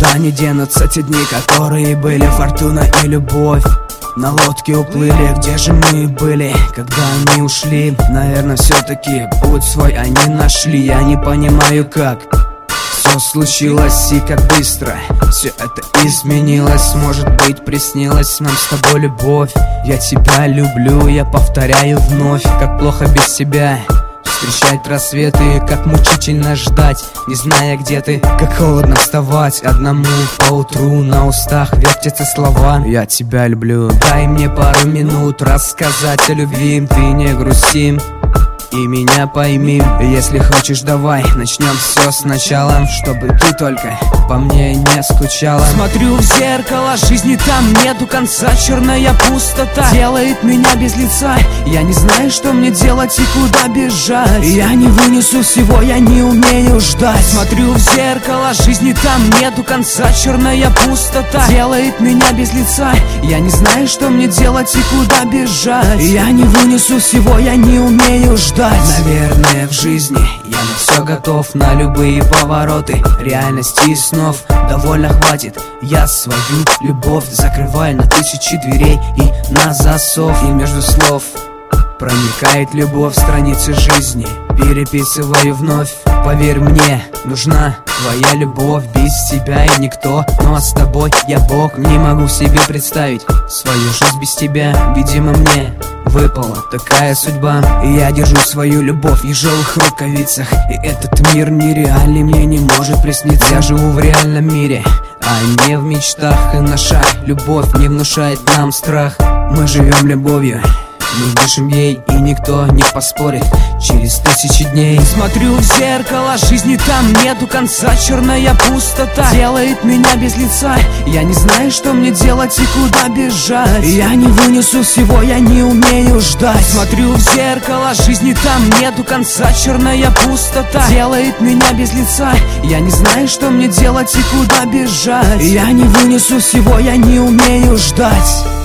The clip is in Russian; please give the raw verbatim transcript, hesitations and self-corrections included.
Никуда не денутся те дни, которые были фортуна и любовь. На лодке уплыли, где же мы были, когда они ушли? Наверное, все-таки путь свой они нашли. Я не понимаю, как все случилось и как быстро все это изменилось. Может быть, приснилась нам с тобой любовь. Я тебя люблю, я повторяю вновь. Как плохо без тебя встречать рассветы, как мучительно ждать, не зная, где ты. Как холодно вставать одному поутру, на устах вертятся слова: я тебя люблю. Дай мне пару минут рассказать о любви. Ты не грусти и меня пойми. Если хочешь, давай начнем все сначала, чтобы ты только по мне не скучала. Смотрю в зеркало, жизни там нету конца. Черная пустота делает меня без лица. Я не знаю, что мне делать и куда бежать. Я не вынесу всего, я не умею ждать. Смотрю в зеркало, жизни там нету конца. Черная пустота делает меня без лица. Я не знаю, что мне делать и куда бежать. Я не вынесу всего, я не умею ждать. Наверное, в жизни я на все готов, на любые повороты реальности и снов. Довольно хватит, я свою любовь закрываю на тысячи дверей и на засов. И между слов проникает любовь, страницы жизни переписываю вновь. Поверь мне, нужна твоя любовь. Без тебя я никто, но с тобой я Бог. Не могу себе представить свою жизнь без тебя. Видимо, мне выпала такая судьба, и я держу свою любовь в ежовых рукавицах. И этот мир нереальный мне не может присниться. Я живу в реальном мире, а не в мечтах. И наша любовь не внушает нам страх. Мы живем любовью, мы дышим ей, и никто не поспорит через тысячи дней. Смотрю в зеркало, жизни там нету конца. Черная пустота делает меня без лица. Я не знаю, что мне делать и куда бежать. Я не вынесу всего, я не умею ждать. Смотрю в зеркало, жизни там нету конца. Черная пустота делает меня без лица. Я не знаю, что мне делать и куда бежать. Я не вынесу всего, я не умею ждать.